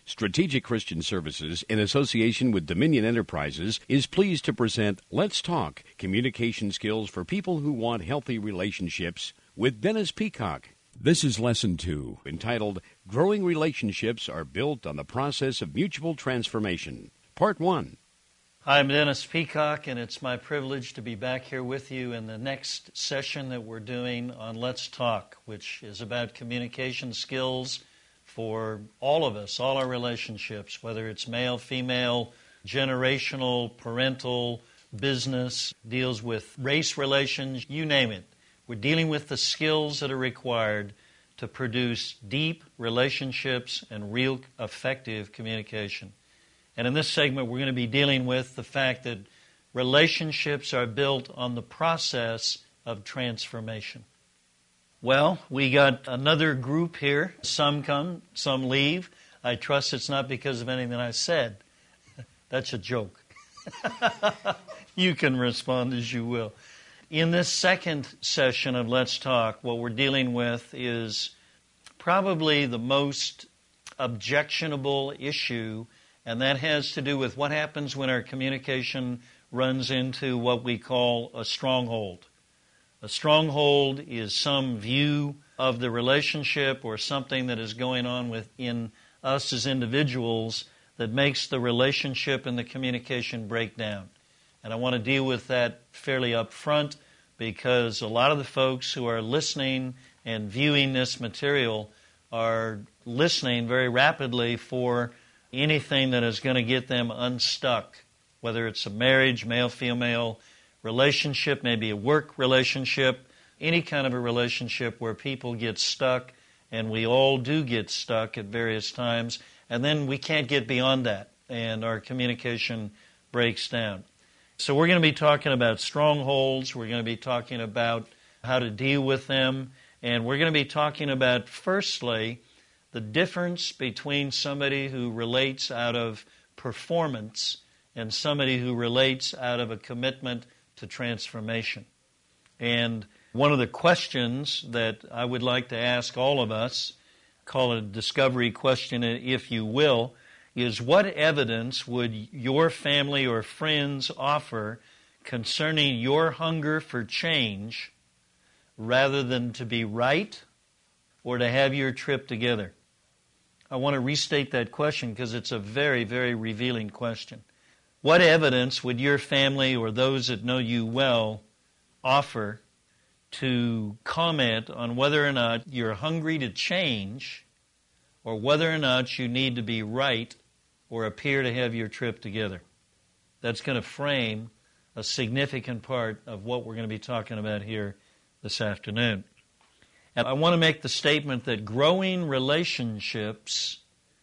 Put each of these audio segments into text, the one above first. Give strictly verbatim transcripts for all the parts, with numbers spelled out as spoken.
Strategic Christian Services, in association with Dominion Enterprises, is pleased to present Let's Talk, Communication Skills for People Who Want Healthy Relationships, with Dennis Peacock. This is Lesson two, entitled Growing Relationships Are Built on the Process of Mutual Transformation. Part one. Hi, I'm Dennis Peacock, and it's my privilege to be back here with you in the next session that we're doing on Let's Talk, which is about communication skills for all of us, all our relationships, whether it's male, female, generational, parental, business, deals with race relations, you name it. We're dealing with the skills that are required to produce deep relationships and real effective communication. And in this segment, we're going to be dealing with the fact that relationships are built on the process of transformation. Well, we got another group here. Some come, some leave. I trust it's not because of anything I said. That's a joke. You can respond as you will. In this second session of Let's Talk, what we're dealing with is probably the most objectionable issue, and that has to do with what happens when our communication runs into what we call a stronghold. A stronghold is some view of the relationship or something that is going on within us as individuals that makes the relationship and the communication break down. And I want to deal with that fairly up front because a lot of the folks who are listening and viewing this material are listening very rapidly for anything that is going to get them unstuck, whether it's a marriage, male-female relationship, maybe a work relationship, any kind of a relationship where people get stuck, and we all do get stuck at various times, and then we can't get beyond that, and our communication breaks down. So we're going to be talking about strongholds, we're going to be talking about how to deal with them, and we're going to be talking about, firstly, the difference between somebody who relates out of performance and somebody who relates out of a commitment to transformation. And one of the questions that I would like to ask all of us, call it a discovery question if you will, is what evidence would your family or friends offer concerning your hunger for change rather than to be right or to have your trip together? I want to restate that question because it's a very, very revealing question. What evidence would your family or those that know you well offer to comment on whether or not you're hungry to change or whether or not you need to be right or appear to have your trip together? That's going to frame a significant part of what we're going to be talking about here this afternoon. And I want to make the statement that growing relationships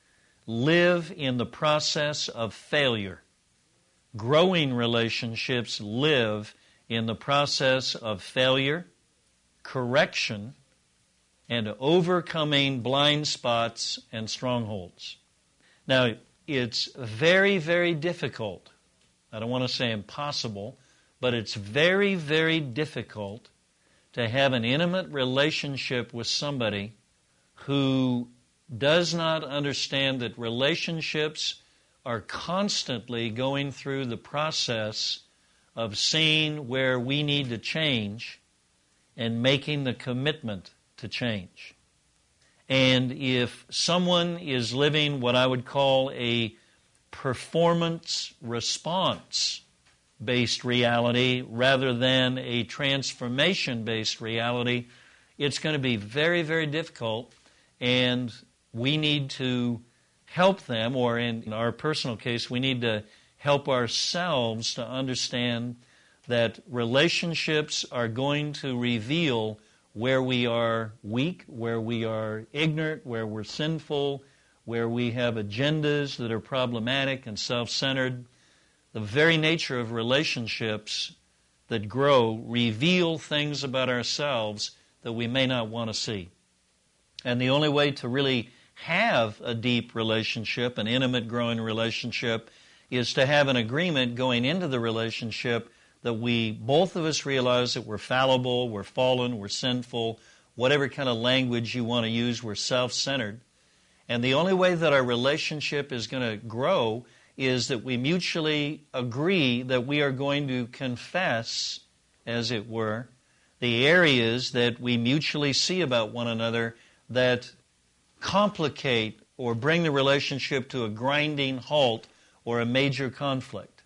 live in the process of failure. Growing relationships live in the process of failure, correction, and overcoming blind spots and strongholds. Now, it's very, very difficult. I don't want to say impossible, but it's very, very difficult to have an intimate relationship with somebody who does not understand that relationships are constantly going through the process of seeing where we need to change and making the commitment to change. And if someone is living what I would call a performance response-based reality rather than a transformation-based reality, it's going to be very, very difficult, and we need to help them, or in our personal case, we need to help ourselves to understand that relationships are going to reveal where we are weak, where we are ignorant, where we're sinful, where we have agendas that are problematic and self-centered. The very nature of relationships that grow reveal things about ourselves that we may not want to see. And the only way to really have a deep relationship, an intimate, growing relationship, is to have an agreement going into the relationship that we, both of us, realize that we're fallible, we're fallen, we're sinful, whatever kind of language you want to use, we're self-centered, And the only way that our relationship is going to grow is that we mutually agree that we are going to confess, as it were, the areas that we mutually see about one another that complicate or bring the relationship to a grinding halt or a major conflict.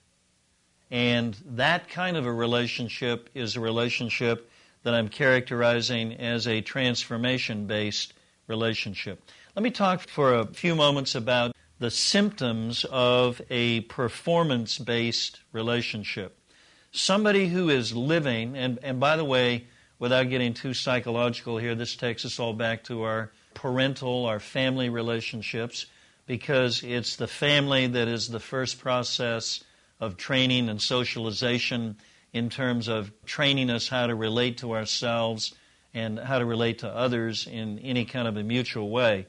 And that kind of a relationship is a relationship that I'm characterizing as a transformation-based relationship. Let me talk for a few moments about the symptoms of a performance-based relationship. Somebody who is living, and, and by the way, without getting too psychological here, this takes us all back to our parental, our family relationships, because it's the family that is the first process of training and socialization in terms of training us how to relate to ourselves and how to relate to others in any kind of a mutual way.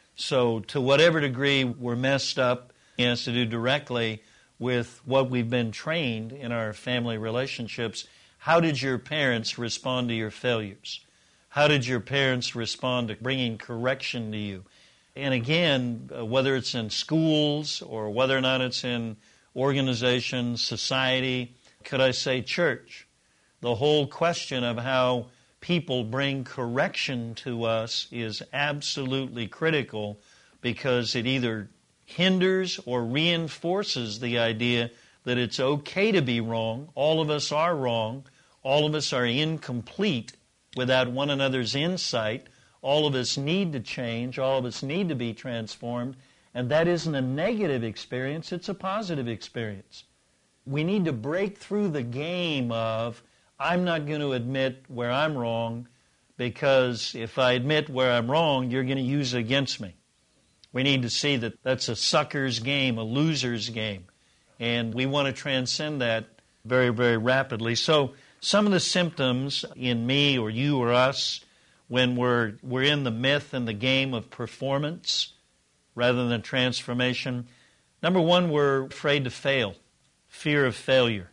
So to whatever degree we're messed up, it has to do directly with what we've been trained in our family relationships. How did your parents respond to your failures? How did your parents respond to bringing correction to you? And again, whether it's in schools or whether or not it's in organizations, society, could I say church, the whole question of how people bring correction to us is absolutely critical, because it either hinders or reinforces the idea that it's okay to be wrong. All of us are wrong. All of us are incomplete without one another's insight. All of us need to change. All of us need to be transformed. And that isn't a negative experience. It's a positive experience. We need to break through the game of, I'm not going to admit where I'm wrong, because if I admit where I'm wrong, you're going to use it against me. We need to see that that's a sucker's game, a loser's game. And we want to transcend that very, very rapidly. So some of the symptoms in me or you or us when we're, we're in the myth and the game of performance rather than transformation. Number one, we're afraid to fail, fear of failure,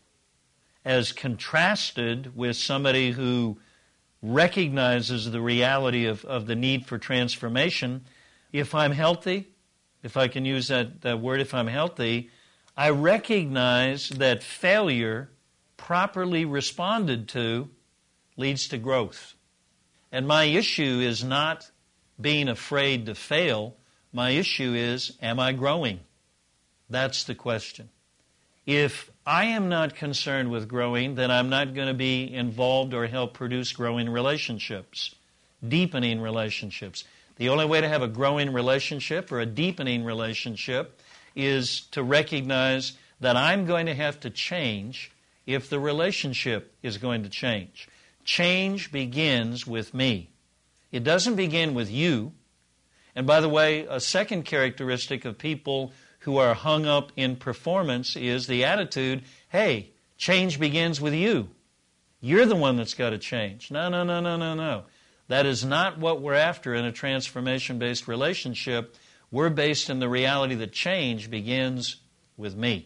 as contrasted with somebody who recognizes the reality of, of the need for transformation. If I'm healthy, if I can use that, that word, if I'm healthy, I recognize that failure, properly responded to, leads to growth. And my issue is not being afraid to fail. My issue is, am I growing? That's the question. If I am not concerned with growing, then I'm not going to be involved or help produce growing relationships, deepening relationships. The only way to have a growing relationship or a deepening relationship is to recognize that I'm going to have to change if the relationship is going to change. Change begins with me. It doesn't begin with you. And by the way, a second characteristic of people who are hung up in performance is the attitude, hey, change begins with you. You're the one that's got to change. No, no, no, no, no, no. That is not what we're after in a transformation-based relationship. We're based in the reality that change begins with me.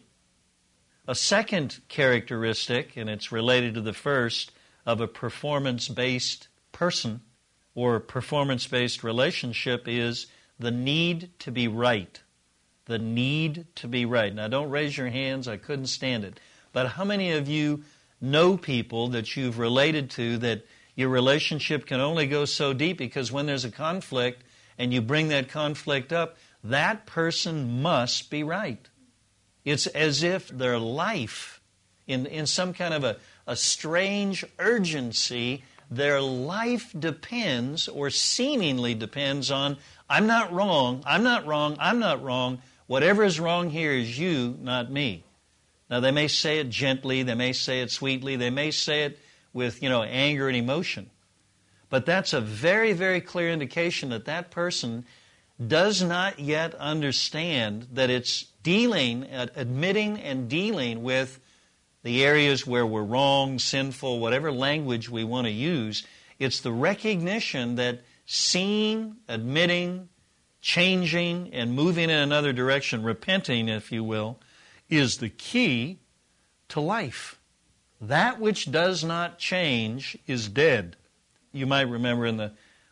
A second characteristic, and it's related to the first, of a performance-based person or performance-based relationship is the need to be right. The need to be right. Now, don't raise your hands. I couldn't stand it. But how many of you know people that you've related to that your relationship can only go so deep because when there's a conflict and you bring that conflict up, that person must be right. It's as if their life, in, in some kind of a, a strange urgency, their life depends or seemingly depends on, I'm not wrong, I'm not wrong, I'm not wrong. Whatever is wrong here is you, not me. Now, they may say it gently, they may say it sweetly, they may say it with, you know, anger and emotion. But that's a very, very clear indication that that person does not yet understand that it's dealing, admitting and dealing with the areas where we're wrong, sinful, whatever language we want to use. It's the recognition that seeing, admitting, changing, and moving in another direction, repenting, if you will, is the key to life. That which does not change is dead. You might remember in the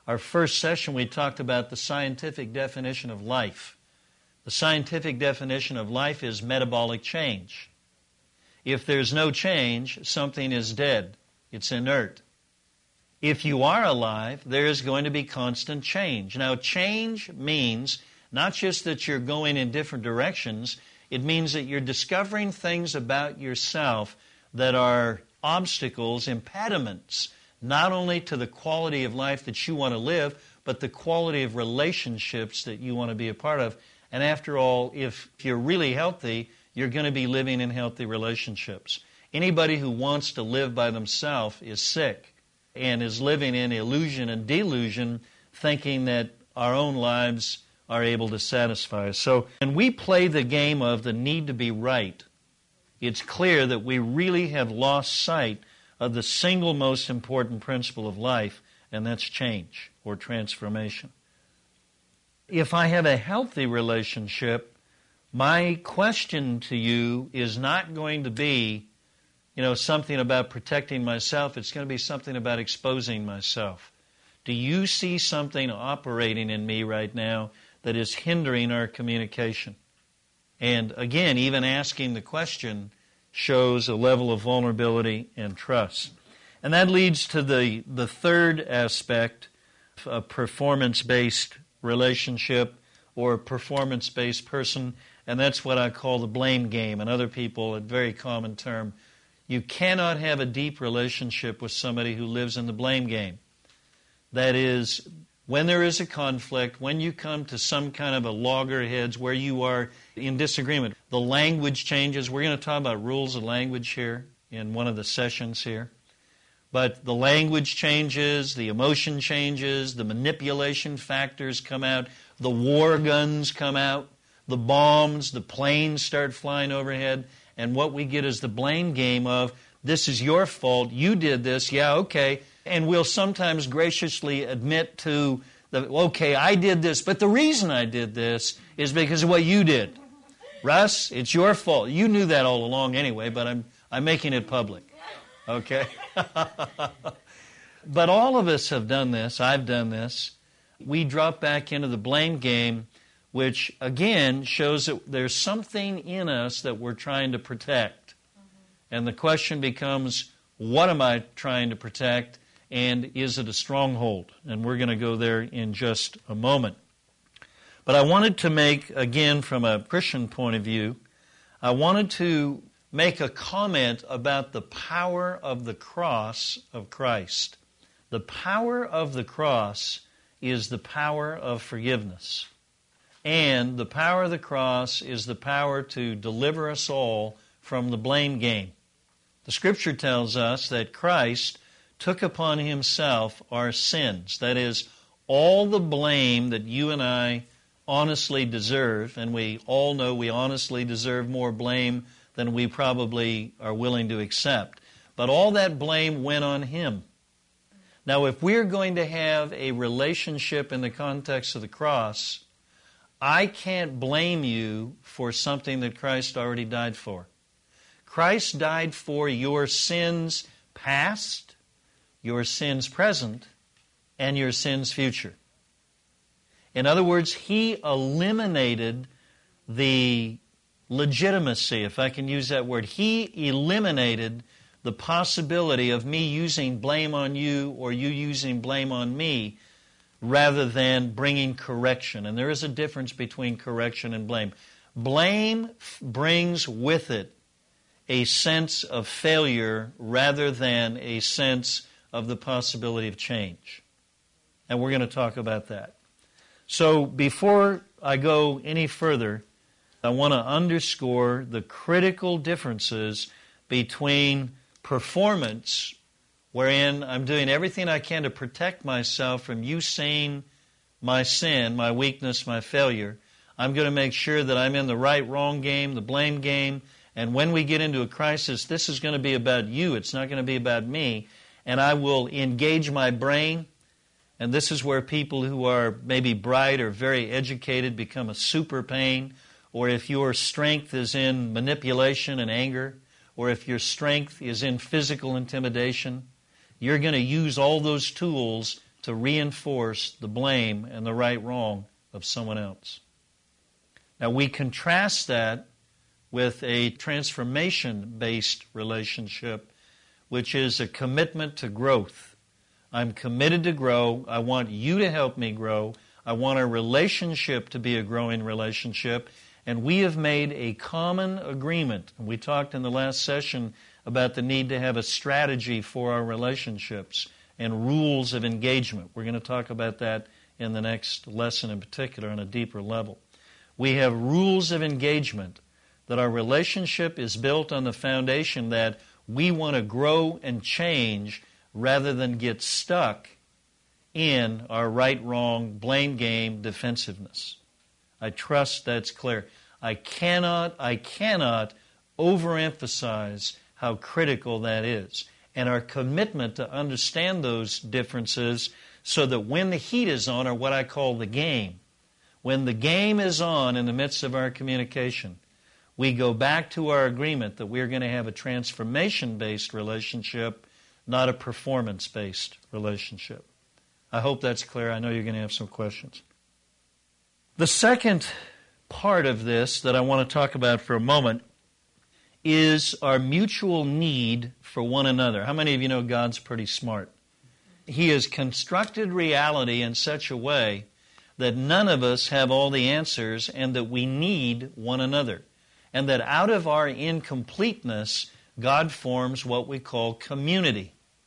Our first session we talked about the scientific definition of life. The scientific definition of life is metabolic change. If there's no change, something is dead. It's inert. If you are alive, there is going to be constant change. Now, change means not just that you're going in different directions, it means that you're discovering things about yourself that are obstacles, impediments, not only to the quality of life that you want to live, but the quality of relationships that you want to be a part of. And after all, if you're really healthy, you're going to be living in healthy relationships. Anybody who wants to live by themselves is sick and is living in illusion and delusion, thinking that our own lives are able to satisfy us. So when we play the game of the need to be right, it's clear that we really have lost sight of the single most important principle of life, and that's change or transformation. If I have a healthy relationship, my question to you is not going to be, you know, something about protecting myself. It's going to be something about exposing myself. Do you see something operating in me right now that is hindering our communication? And again, even asking the question shows a level of vulnerability and trust. And that leads to the, the third aspect of a performance-based relationship or a performance-based person, and that's what I call the blame game. And other people, a very common term, you cannot have a deep relationship with somebody who lives in the blame game. That is, when there is a conflict, when you come to some kind of a loggerheads where you are in disagreement, the language changes. We're going to talk about rules of language here in one of the sessions here. But the language changes, the emotion changes, the manipulation factors come out, the war guns come out, the bombs, the planes start flying overhead, and what we get is the blame game of, this is your fault, you did this, yeah, okay. And we'll sometimes graciously admit to, the, okay, I did this, but the reason I did this is because of what you did. Russ, it's your fault. You knew that all along anyway, but I'm I'm making it public. Okay? But all of us have done this. I've done this. We drop back into the blame game, which, again, shows that there's something in us that we're trying to protect. And the question becomes, what am I trying to protect? And is it a stronghold? And we're going to go there in just a moment. But I wanted to make, again, from a Christian point of view, I wanted to make a comment about the power of the cross of Christ. The power of the cross is the power of forgiveness. And the power of the cross is the power to deliver us all from the blame game. The Scripture tells us that Christ took upon Himself our sins. That is, all the blame that you and I honestly deserve, and we all know we honestly deserve more blame than we probably are willing to accept. But all that blame went on Him. Now, if we're going to have a relationship in the context of the cross, I can't blame you for something that Christ already died for. Christ died for your sins past, your sins present, and your sins future. In other words, He eliminated the legitimacy, if I can use that word. He eliminated the possibility of me using blame on you or you using blame on me rather than bringing correction. And there is a difference between correction and blame. Blame brings with it a sense of failure rather than a sense of the possibility of change. And we're going to talk about that. So before I go any further, I want to underscore the critical differences between performance, wherein I'm doing everything I can to protect myself from you seeing my sin, my weakness, my failure. I'm going to make sure that I'm in the right-wrong game, the blame game, and when we get into a crisis, this is going to be about you. It's not going to be about me. And I will engage my brain. And this is where people who are maybe bright or very educated become a super pain. Or if your strength is in manipulation and anger, or if your strength is in physical intimidation, you're going to use all those tools to reinforce the blame and the right wrong of someone else. Now we contrast that with a transformation-based relationship, which is a commitment to growth. I'm committed to grow. I want you to help me grow. I want our relationship to be a growing relationship. And we have made a common agreement. We talked in the last session about the need to have a strategy for our relationships and rules of engagement. We're going to talk about that in the next lesson in particular on a deeper level. We have rules of engagement, that our relationship is built on the foundation that we want to grow and change rather than get stuck in our right-wrong, blame game defensiveness. I trust that's clear. I cannot, I cannot overemphasize how critical that is, and our commitment to understand those differences so that when the heat is on, or what I call the game, when the game is on in the midst of our communication, we go back to our agreement that we're going to have a transformation-based relationship, not a performance-based relationship. I hope that's clear. I know you're going to have some questions. The second part of this that I want to talk about for a moment is our mutual need for one another. How many of you know God's pretty smart? He has constructed reality in such a way that none of us have all the answers and that we need one another. And that out of our incompleteness, God forms what we call community.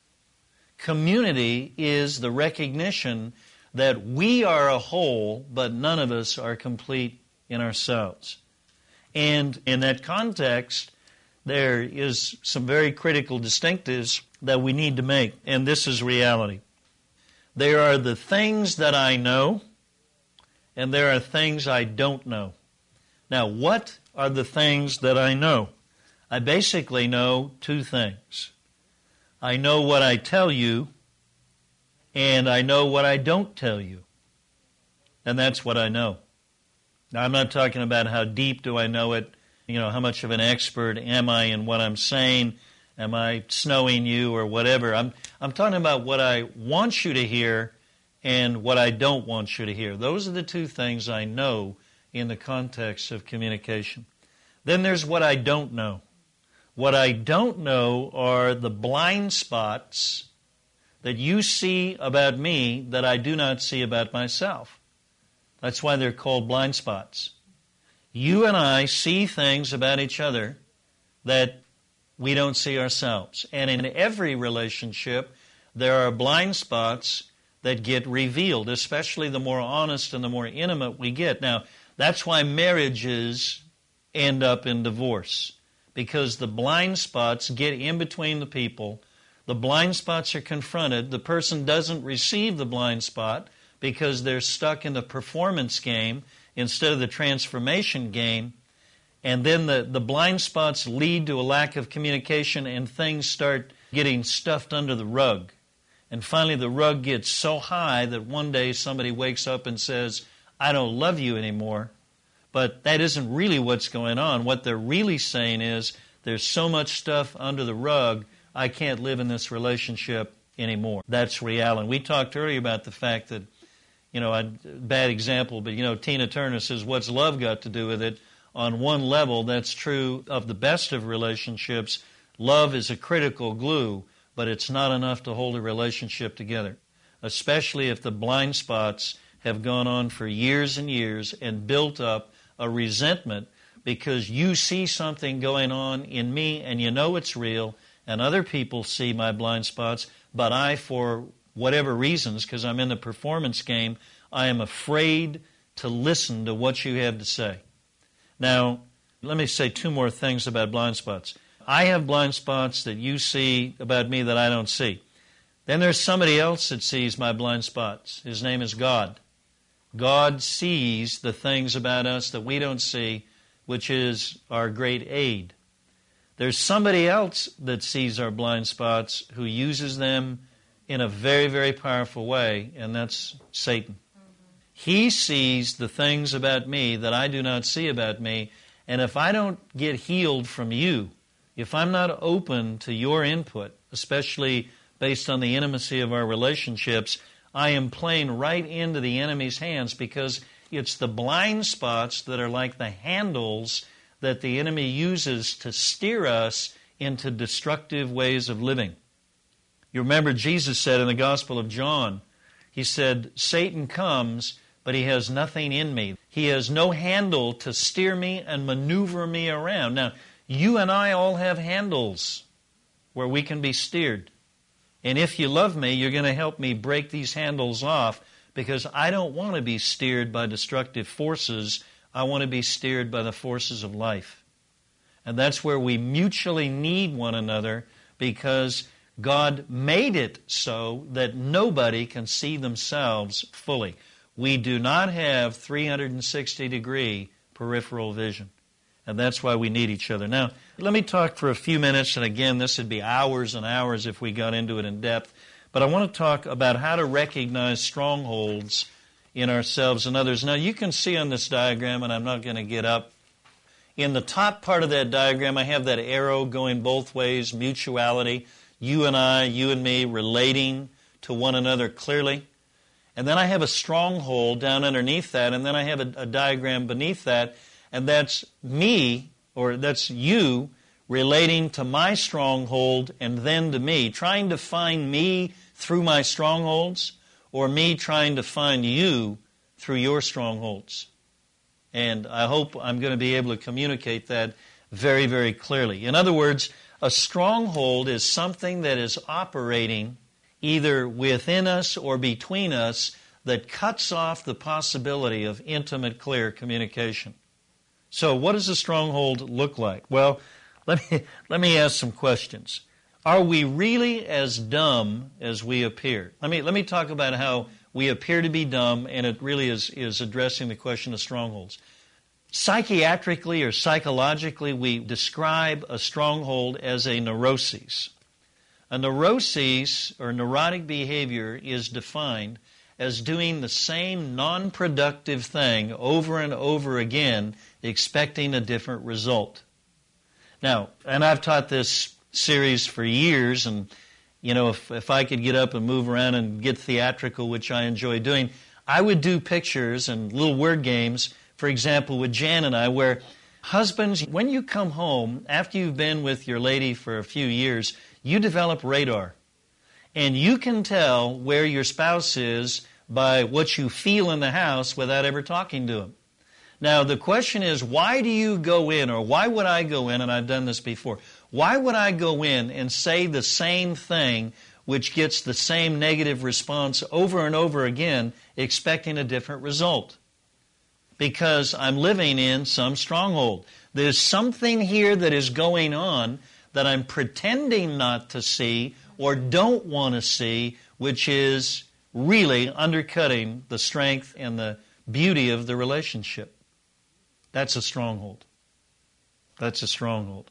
Community is the recognition that we are a whole, but none of us are complete in ourselves. And in that context, there is some very critical distinctives that we need to make, and this is reality. There are the things that I know, and there are things I don't know. Now, what are the things that I know? I basically know two things. I know what I tell you, and I know what I don't tell you. And that's what I know. Now, I'm not talking about how deep do I know it, you know, how much of an expert am I in what I'm saying, am I snowing you or whatever. I'm, I'm talking about what I want you to hear and what I don't want you to hear. Those are the two things I know in the context of communication. Then there's what I don't know. What I don't know are the blind spots that you see about me that I do not see about myself. That's why they're called blind spots. You and I see things about each other that we don't see ourselves. And in every relationship, there are blind spots that get revealed, especially the more honest and the more intimate we get. Now, that's why marriages end up in divorce, because the blind spots get in between the people. The blind spots are confronted. The person doesn't receive the blind spot because they're stuck in the performance game instead of the transformation game. And then the, the blind spots lead to a lack of communication, and things start getting stuffed under the rug. And finally the rug gets so high that one day somebody wakes up and says, I don't love you anymore. But that isn't really what's going on. What they're really saying is, there's so much stuff under the rug, I can't live in this relationship anymore. That's reality. We talked earlier about the fact that, you know, a bad example, but, you know, Tina Turner says, what's love got to do with it? On one level, that's true of the best of relationships. Love is a critical glue, but it's not enough to hold a relationship together, especially if the blind spots have gone on for years and years and built up a resentment because you see something going on in me and you know it's real, and other people see my blind spots, but I, for whatever reasons, because I'm in the performance game, I am afraid to listen to what you have to say. Now, let me say two more things about blind spots. I have blind spots that you see about me that I don't see. Then there's somebody else that sees my blind spots. His name is God. God sees the things about us that we don't see, which is our great aid. There's somebody else that sees our blind spots who uses them in a very, very powerful way, and that's Satan. He sees the things about me that I do not see about me, and if I don't get healed from you, if I'm not open to your input, especially based on the intimacy of our relationships, I am playing right into the enemy's hands, because it's the blind spots that are like the handles that the enemy uses to steer us into destructive ways of living. You remember Jesus said in the Gospel of John, he said, Satan comes, but he has nothing in me. He has no handle to steer me and maneuver me around. Now, you and I all have handles where we can be steered. And if you love me, you're going to help me break these handles off, because I don't want to be steered by destructive forces. I want to be steered by the forces of life. And that's where we mutually need one another, because God made it so that nobody can see themselves fully. We do not have three hundred sixty degree peripheral vision. And that's why we need each other. Now, let me talk for a few minutes, and again, this would be hours and hours if we got into it in depth. But I want to talk about how to recognize strongholds in ourselves and others. Now, you can see on this diagram, and I'm not going to get up, in the top part of that diagram, I have that arrow going both ways, mutuality, you and I, you and me, relating to one another clearly. And then I have a stronghold down underneath that, and then I have a, a diagram beneath that, and that's me, or that's you, relating to my stronghold and then to me, trying to find me through my strongholds, or me trying to find you through your strongholds. And I hope I'm going to be able to communicate that very, very clearly. In other words, a stronghold is something that is operating either within us or between us that cuts off the possibility of intimate, clear communication. So what does a stronghold look like? Well, let me, let me ask some questions. Are we really as dumb as we appear? Let me, let me talk about how we appear to be dumb, and it really is, is addressing the question of strongholds. Psychiatrically or psychologically, we describe a stronghold as a neuroses. A neuroses, or neurotic behavior, is defined as doing the same non-productive thing over and over again, expecting a different result. Now, and I've taught this series for years, and you know, if, if I could get up and move around and get theatrical, which I enjoy doing, I would do pictures and little word games, for example, with Jan and I, where husbands, when you come home, after you've been with your lady for a few years, you develop radar. And you can tell where your spouse is by what you feel in the house without ever talking to him. Now, the question is, why do you go in, or why would I go in, and I've done this before, why would I go in and say the same thing which gets the same negative response over and over again, expecting a different result? Because I'm living in some stronghold. There's something here that is going on that I'm pretending not to see or don't want to see, which is really undercutting the strength and the beauty of the relationship. That's a stronghold. That's a stronghold.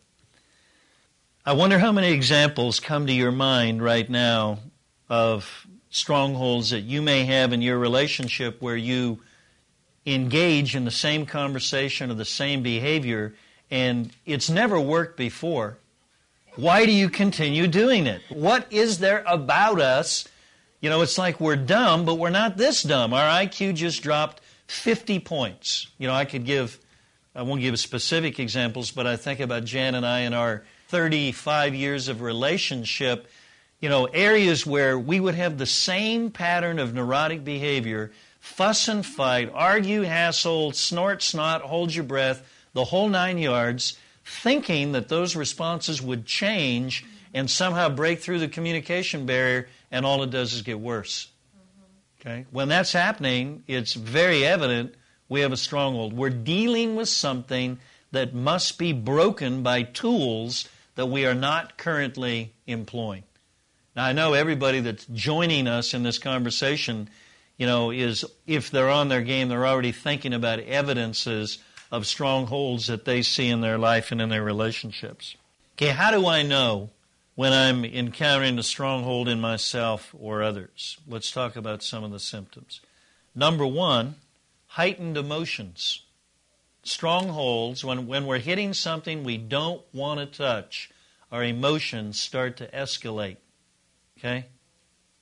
I wonder how many examples come to your mind right now of strongholds that you may have in your relationship where you engage in the same conversation or the same behavior and it's never worked before. Why do you continue doing it? What is there about us? You know, it's like we're dumb, but we're not this dumb. Our I Q just dropped fifty points. You know, I could give, I won't give specific examples, but I think about Jan and I in our thirty-five years of relationship, you know, areas where we would have the same pattern of neurotic behavior, fuss and fight, argue, hassle, snort, snot, hold your breath, the whole nine yards, thinking that those responses would change and somehow break through the communication barrier, and all it does is get worse. Okay? When that's happening, it's very evident we have a stronghold. We're dealing with something that must be broken by tools that we are not currently employing. Now, I know everybody that's joining us in this conversation, you know, is, if they're on their game, they're already thinking about evidences of strongholds that they see in their life and in their relationships. Okay, how do I know when I'm encountering a stronghold in myself or others? Let's talk about some of the symptoms. Number one, heightened emotions. Strongholds, when, when we're hitting something we don't want to touch, our emotions start to escalate. Okay?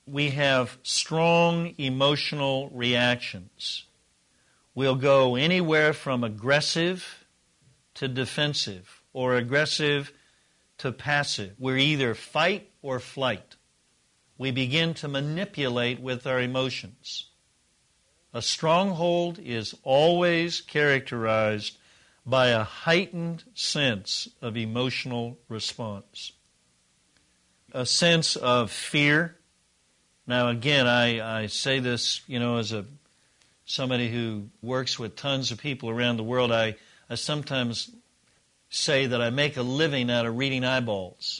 we have strong emotional reactions. We'll go anywhere from aggressive to defensive, or aggressive to passive. We're either fight or flight. We begin to manipulate with our emotions. A stronghold is always characterized by a heightened sense of emotional response. A sense of fear. Now again, I, I say this, you know, as a somebody who works with tons of people around the world. I, I sometimes say that I make a living out of reading eyeballs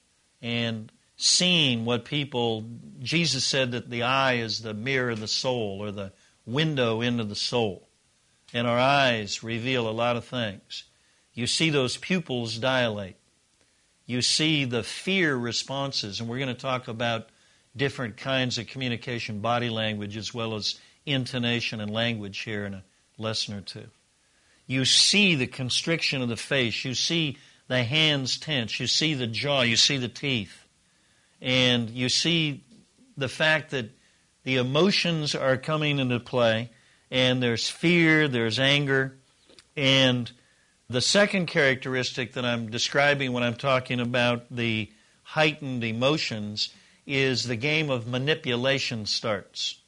and seeing what people, Jesus said that the eye is the mirror of the soul, or the window into the soul. And our eyes reveal a lot of things. You see those pupils dilate. You see the fear responses, and we're going to talk about different kinds of communication, body language, as well as intonation and language here in a lesson or two. You see the constriction of the face. You see the hands tense. You see the jaw. You see the teeth. And you see the fact that the emotions are coming into play, and there's fear, there's anger. And the second characteristic that I'm describing when I'm talking about the heightened emotions is the game of manipulation starts.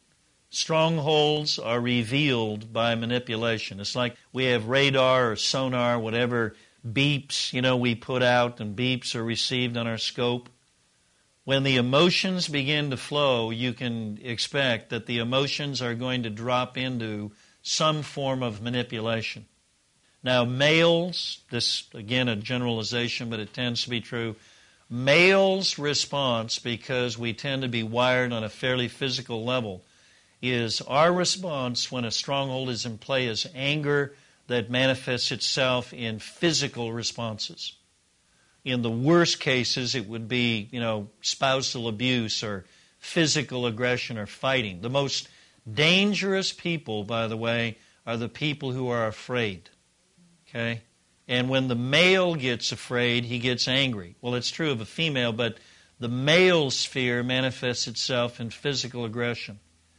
Strongholds are revealed by manipulation. It's like we have radar or sonar, whatever beeps, you know, we put out, and beeps are received on our scope. When the emotions begin to flow, you can expect that the emotions are going to drop into some form of manipulation. Now, males, this, again, a generalization, but it tends to be true. Males' response, because we tend to be wired on a fairly physical level, is our response when a stronghold is in play is anger that manifests itself in physical responses. In the worst cases, it would be, you know, spousal abuse or physical aggression or fighting. The most dangerous people, by the way, are the people who are afraid. Okay? And when the male gets afraid, he gets angry. Well, it's true of a female, but the male's fear manifests itself in physical aggression.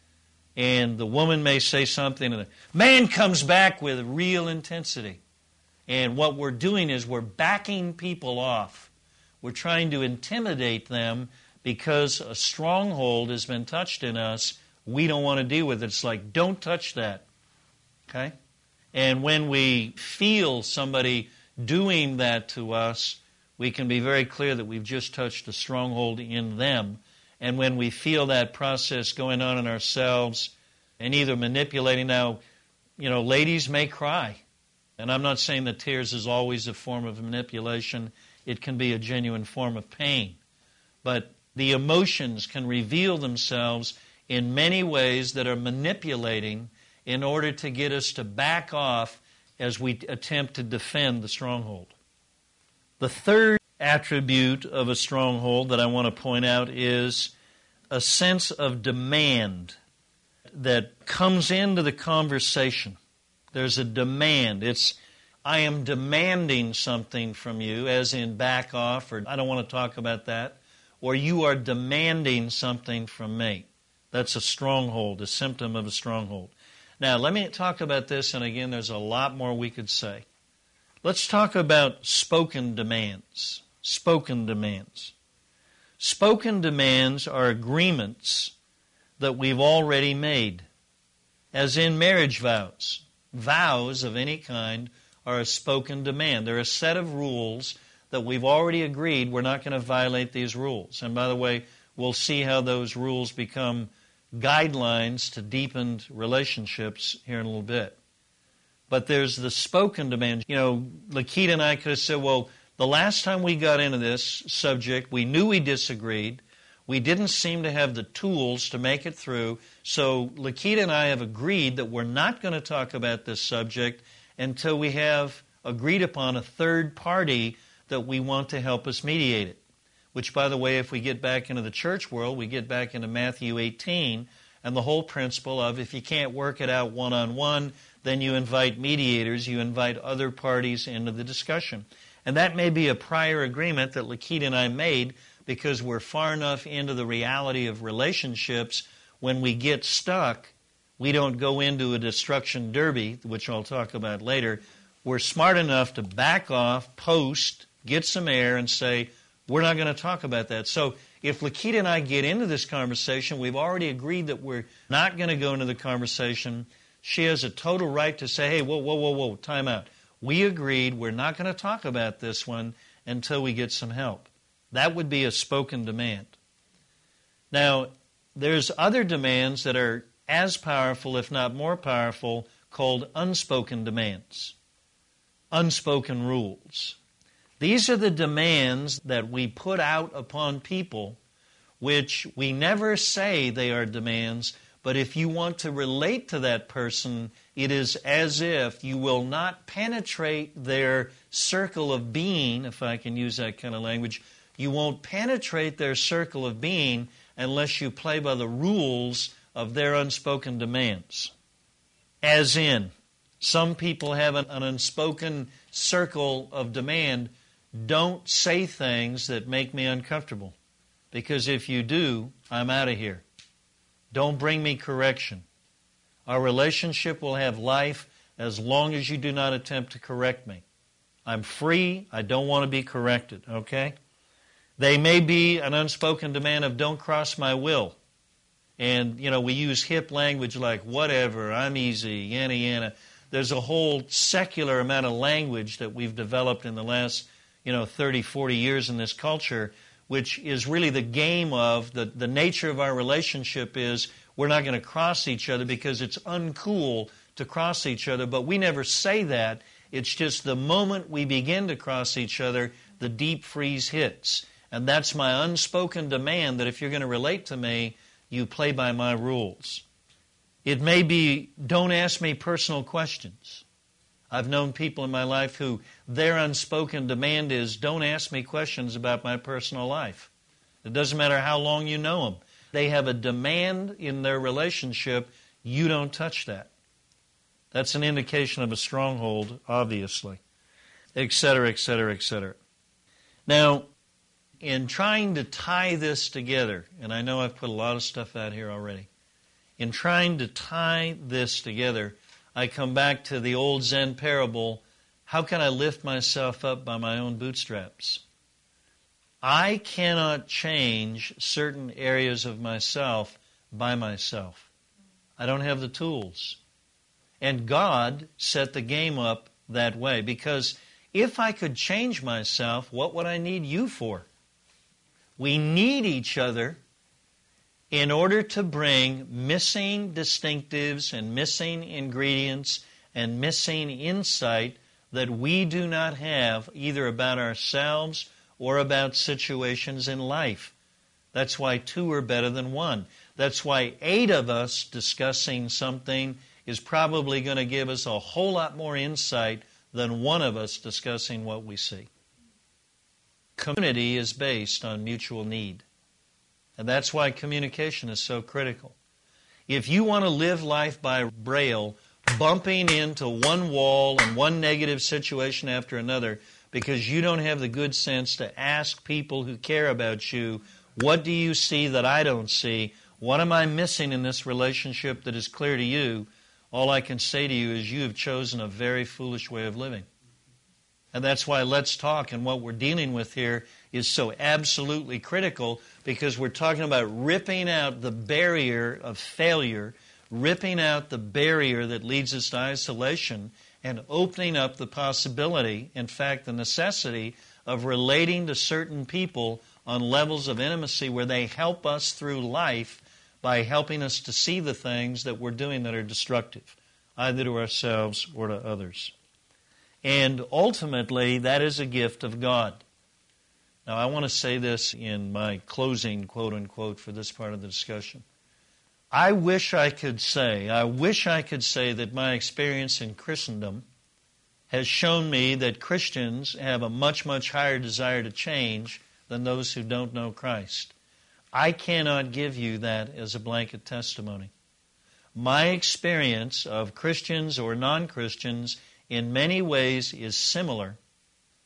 And the woman may say something, and the man comes back with real intensity. And what we're doing is we're backing people off. We're trying to intimidate them because a stronghold has been touched in us. We don't want to deal with it. It's like, don't touch that. Okay? And when we feel somebody doing that to us, we can be very clear that we've just touched a stronghold in them. And when we feel that process going on in ourselves and either manipulating, now, you know, ladies may cry. And I'm not saying that tears is always a form of manipulation. It can be a genuine form of pain. But the emotions can reveal themselves in many ways that are manipulating in order to get us to back off as we attempt to defend the stronghold. The third attribute of a stronghold that I want to point out is a sense of demand that comes into the conversation. There's a demand. It's, I am demanding something from you, as in back off, or I don't want to talk about that, or you are demanding something from me. That's a stronghold, a symptom of a stronghold. Now, let me talk about this, and again, there's a lot more we could say. Let's talk about spoken demands. Spoken demands. Spoken demands are agreements that we've already made, as in marriage vows. Vows of any kind are a spoken demand. They're a set of rules that we've already agreed we're not going to violate these rules. And by the way, we'll see how those rules become guidelines to deepened relationships here in a little bit. But there's the spoken demand. You know, Lakita and I could have said, well, the last time we got into this subject, we knew we disagreed. We didn't seem to have the tools to make it through. So Lakita and I have agreed that we're not going to talk about this subject until we have agreed upon a third party that we want to help us mediate it. Which, by the way, if we get back into the church world, we get back into Matthew eighteen and the whole principle of if you can't work it out one-on-one, then you invite mediators, you invite other parties into the discussion. And that may be a prior agreement that Lakita and I made, because we're far enough into the reality of relationships. When we get stuck, we don't go into a destruction derby, which I'll talk about later. We're smart enough to back off, post, get some air, and say, we're not going to talk about that. So if Lakita and I get into this conversation, we've already agreed that we're not going to go into the conversation. She has a total right to say, hey, whoa, whoa, whoa, whoa, time out. We agreed we're not going to talk about this one until we get some help. That would be a spoken demand. Now, there's other demands that are as powerful, if not more powerful, called unspoken demands, unspoken rules. These are the demands that we put out upon people, which we never say they are demands, but if you want to relate to that person, it is as if you will not penetrate their circle of being, if I can use that kind of language. You won't penetrate their circle of being unless you play by the rules of their unspoken demands. As in, some people have an, an unspoken circle of demand. Don't say things that make me uncomfortable, because if you do, I'm out of here. Don't bring me correction. Our relationship will have life as long as you do not attempt to correct me. I'm free. I don't want to be corrected, okay? They may be an unspoken demand of don't cross my will. And, you know, we use hip language like whatever, I'm easy, yana, yana. There's a whole secular amount of language that we've developed in the last, you know, thirty, forty years in this culture, which is really the game of the, the nature of our relationship is we're not going to cross each other because it's uncool to cross each other. But we never say that. It's just the moment we begin to cross each other, the deep freeze hits. And that's my unspoken demand that if you're going to relate to me, you play by my rules. It may be, don't ask me personal questions. I've known people in my life who their unspoken demand is, don't ask me questions about my personal life. It doesn't matter how long you know them. They have a demand in their relationship, you don't touch that. That's an indication of a stronghold, obviously, et cetera, et cetera, et cetera. Now, in trying to tie this together, and I know I've put a lot of stuff out here already, in trying to tie this together, I come back to the old Zen parable, how can I lift myself up by my own bootstraps? I cannot change certain areas of myself by myself. I don't have the tools. And God set the game up that way, because if I could change myself, what would I need you for? We need each other in order to bring missing distinctives and missing ingredients and missing insight that we do not have either about ourselves or about situations in life. That's why two are better than one. That's why eight of us discussing something is probably going to give us a whole lot more insight than one of us discussing what we see. Community is based on mutual need. And that's why communication is so critical. If you want to live life by Braille, bumping into one wall and one negative situation after another because you don't have the good sense to ask people who care about you, what do you see that I don't see? What am I missing in this relationship that is clear to you? All I can say to you is you have chosen a very foolish way of living. And that's why Let's Talk and what we're dealing with here is so absolutely critical, because we're talking about ripping out the barrier of failure, ripping out the barrier that leads us to isolation, and opening up the possibility, in fact, the necessity of relating to certain people on levels of intimacy where they help us through life by helping us to see the things that we're doing that are destructive, either to ourselves or to others. And ultimately, that is a gift of God. Now, I want to say this in my closing, quote-unquote, for this part of the discussion. I wish I could say, I wish I could say that my experience in Christendom has shown me that Christians have a much, much higher desire to change than those who don't know Christ. I cannot give you that as a blanket testimony. My experience of Christians or non-Christians in many ways is similar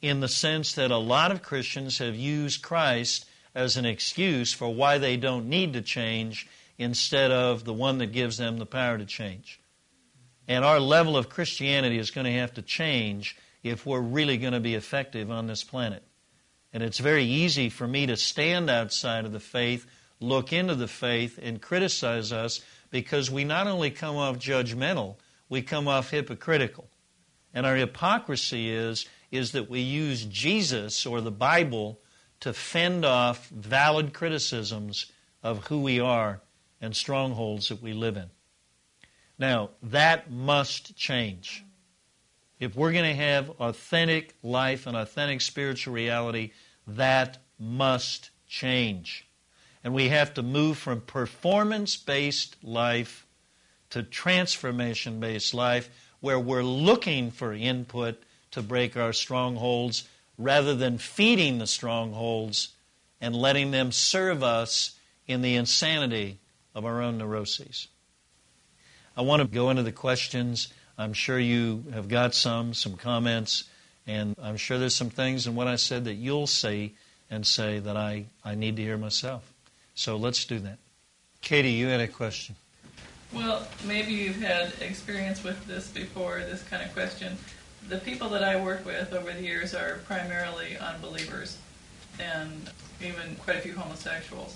in the sense that a lot of Christians have used Christ as an excuse for why they don't need to change instead of the one that gives them the power to change. And our level of Christianity is going to have to change if we're really going to be effective on this planet. And it's very easy for me to stand outside of the faith, look into the faith, and criticize us because we not only come off judgmental, we come off hypocritical. And our hypocrisy is, is that we use Jesus or the Bible to fend off valid criticisms of who we are and strongholds that we live in. Now, that must change. If we're going to have authentic life and authentic spiritual reality, that must change. And we have to move from performance-based life to transformation-based life, where we're looking for input to break our strongholds rather than feeding the strongholds and letting them serve us in the insanity of our own neuroses. I want to go into the questions. I'm sure you have got some, some comments, and I'm sure there's some things in what I said that you'll say and say that I, I need to hear myself. So let's do that. Katie, you had a question. Well, maybe you've had experience with this before, this kind of question. The people that I work with over the years are primarily unbelievers and even quite a few homosexuals.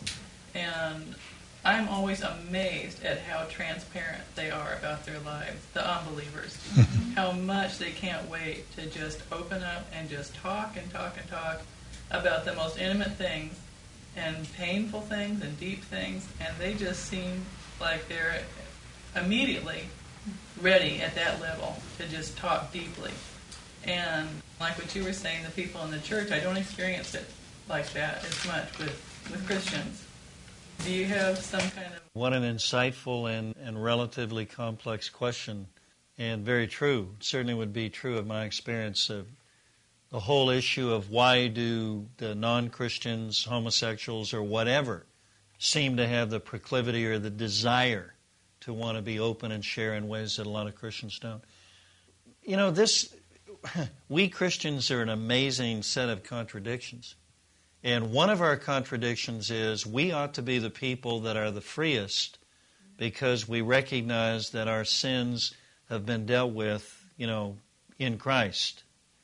And I'm always amazed at how transparent they are about their lives, the unbelievers. How much they can't wait to just open up and just talk and talk and talk about the most intimate things and painful things and deep things, and they just seem like they're immediately ready at that level to just talk deeply. And like what you were saying, the people in the church, I don't experience it like that as much with, with Christians. Do you have some kind of... What an insightful and, and relatively complex question, and very true. It certainly would be true of my experience of the whole issue of why do the non-Christians, homosexuals, or whatever, seem to have the proclivity or the desire to want to be open and share in ways that a lot of Christians don't. You know, this, we Christians are an amazing set of contradictions. And one of our contradictions is we ought to be the people that are the freest because we recognize that our sins have been dealt with, you know, in Christ.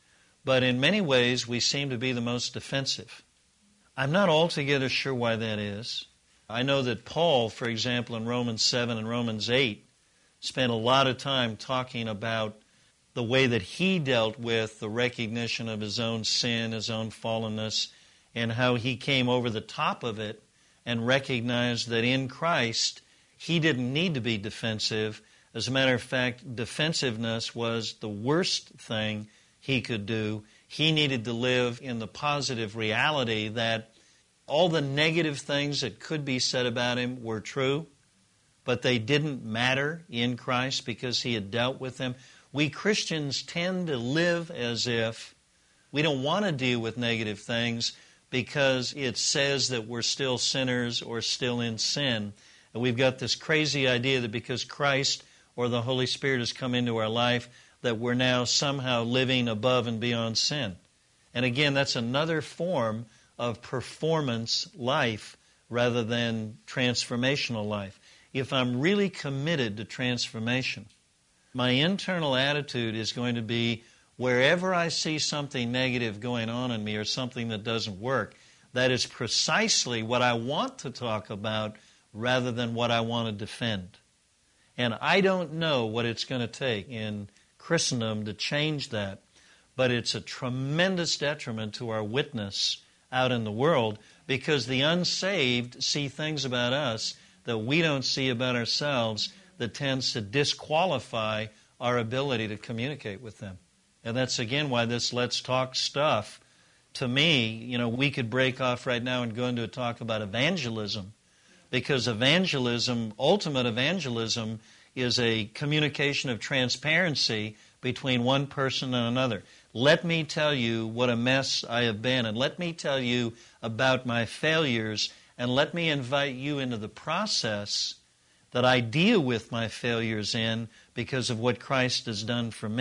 But in many ways, we seem to be the most defensive. I'm not altogether sure why that is. I know that Paul, for example, in Romans seven and Romans eight, spent a lot of time talking about the way that he dealt with the recognition of his own sin, his own fallenness, and how he came over the top of it and recognized that in Christ he didn't need to be defensive. As a matter of fact, defensiveness was the worst thing he could do. He needed to live in the positive reality that all the negative things that could be said about him were true, but they didn't matter in Christ because he had dealt with them. We Christians tend to live as if we don't want to deal with negative things because it says that we're still sinners or still in sin. And we've got this crazy idea that because Christ or the Holy Spirit has come into our life, that we're now somehow living above and beyond sin. And again, that's another form of performance life rather than transformational life. If I'm really committed to transformation, my internal attitude is going to be wherever I see something negative going on in me or something that doesn't work, that is precisely what I want to talk about rather than what I want to defend. And I don't know what it's going to take in Christendom to change that, but it's a tremendous detriment to our witness out in the world because the unsaved see things about us that we don't see about ourselves that tends to disqualify our ability to communicate with them. And that's, again, why this Let's Talk stuff, to me, you know, we could break off right now and go into a talk about evangelism, because evangelism, ultimate evangelism, is a communication of transparency between one person and another. Let me tell you what a mess I have been, and let me tell you about my failures, and let me invite you into the process that I deal with my failures in because of what Christ has done for me.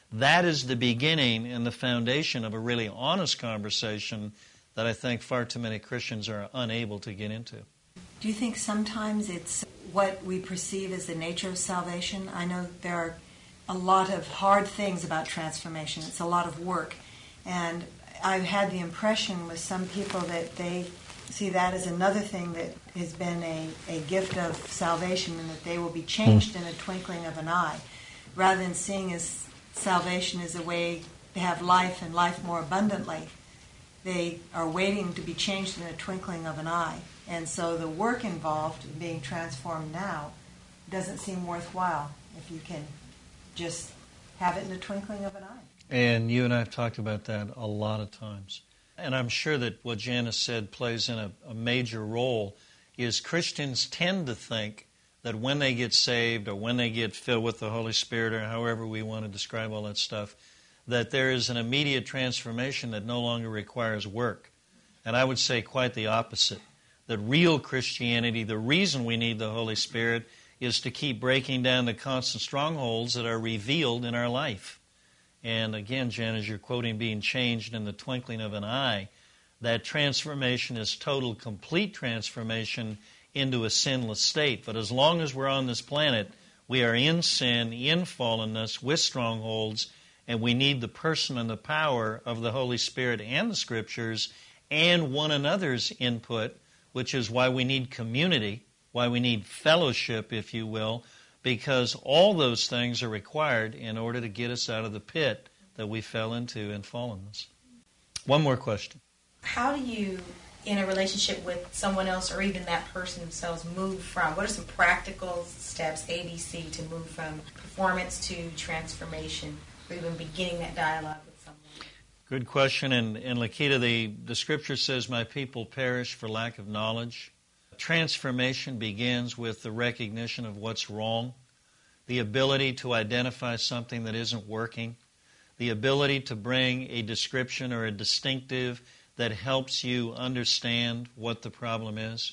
That is the beginning and the foundation of a really honest conversation that I think far too many Christians are unable to get into. Do you think sometimes it's what we perceive as the nature of salvation? I know there are a lot of hard things about transformation. It's a lot of work. And I've had the impression with some people that they see that as another thing that has been a, a gift of salvation, and that they will be changed in a twinkling of an eye, rather than seeing as salvation as a way to have life and life more abundantly. They are waiting to be changed in a twinkling of an eye. And so the work involved in being transformed now doesn't seem worthwhile if you can just have it in the twinkling of an eye. And you and I have talked about that a lot of times. And I'm sure that what Janice said plays in a, a major role, is Christians tend to think that when they get saved or when they get filled with the Holy Spirit, or however we want to describe all that stuff, that there is an immediate transformation that no longer requires work. And I would say quite the opposite. That real Christianity, the reason we need the Holy Spirit, is to keep breaking down the constant strongholds that are revealed in our life. And again, Jan, as you're quoting being changed in the twinkling of an eye, that transformation is total, complete transformation into a sinless state. But as long as we're on this planet, we are in sin, in fallenness, with strongholds, and we need the person and the power of the Holy Spirit and the Scriptures and one another's input, which is why we need community, why we need fellowship, if you will, because all those things are required in order to get us out of the pit that we fell into in fallenness. One more question. How do you, in a relationship with someone else or even that person themselves, move from, what are some practical steps, A B C, to move from performance to transformation, or even beginning that dialogue with someone? Good question. And, and Lakita, the, the Scripture says, my people perish for lack of knowledge. Transformation begins with the recognition of what's wrong, the ability to identify something that isn't working, the ability to bring a description or a distinctive that helps you understand what the problem is.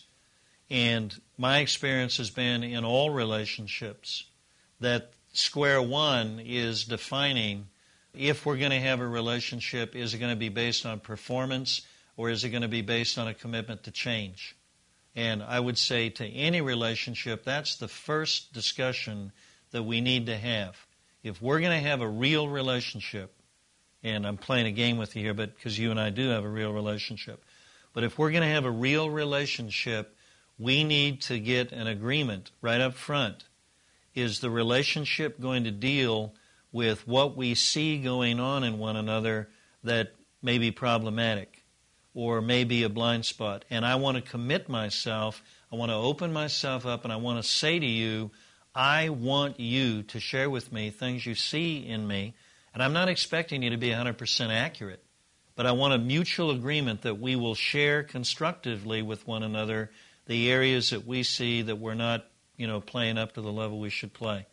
And my experience has been in all relationships that square one is defining if we're going to have a relationship, is it going to be based on performance or is it going to be based on a commitment to change? And I would say to any relationship, that's the first discussion that we need to have. If we're going to have a real relationship, and I'm playing a game with you here, but because you and I do have a real relationship, but if we're going to have a real relationship, we need to get an agreement right up front. Is the relationship going to deal with what we see going on in one another that may be problematic or may be a blind spot? And I want to commit myself, I want to open myself up, and I want to say to you, I want you to share with me things you see in me, and I'm not expecting you to be one hundred percent accurate, but I want a mutual agreement that we will share constructively with one another the areas that we see that we're not, you know, playing up to the level we should play.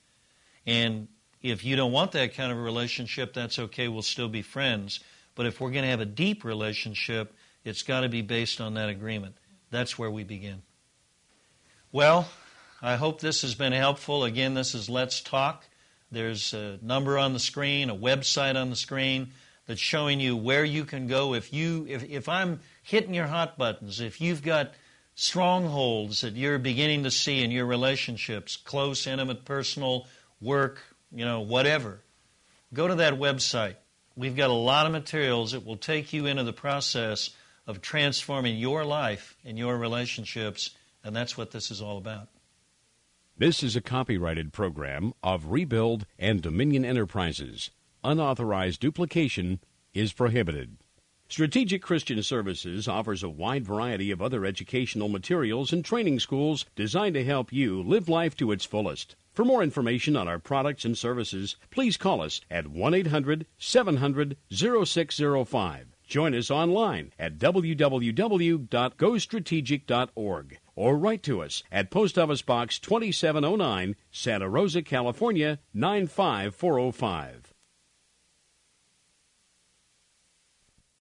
And if you don't want that kind of a relationship, that's okay, we'll still be friends. But if we're going to have a deep relationship, it's got to be based on that agreement. That's where we begin. Well, I hope this has been helpful. Again, this is Let's Talk. There's a number on the screen, a website on the screen that's showing you where you can go. If you, if, if I'm hitting your hot buttons, if you've got strongholds that you're beginning to see in your relationships, close, intimate, personal, work, you know, whatever, go to that website. We've got a lot of materials that will take you into the process of transforming your life and your relationships, and that's what this is all about. This is a copyrighted program of Rebuild and Dominion Enterprises. Unauthorized duplication is prohibited. Strategic Christian Services offers a wide variety of other educational materials and training schools designed to help you live life to its fullest. For more information on our products and services, please call us at one eight hundred seven hundred oh six oh five. Join us online at w w w dot go strategic dot org or write to us at Post Office Box twenty-seven oh nine, Santa Rosa, California nine five four oh five.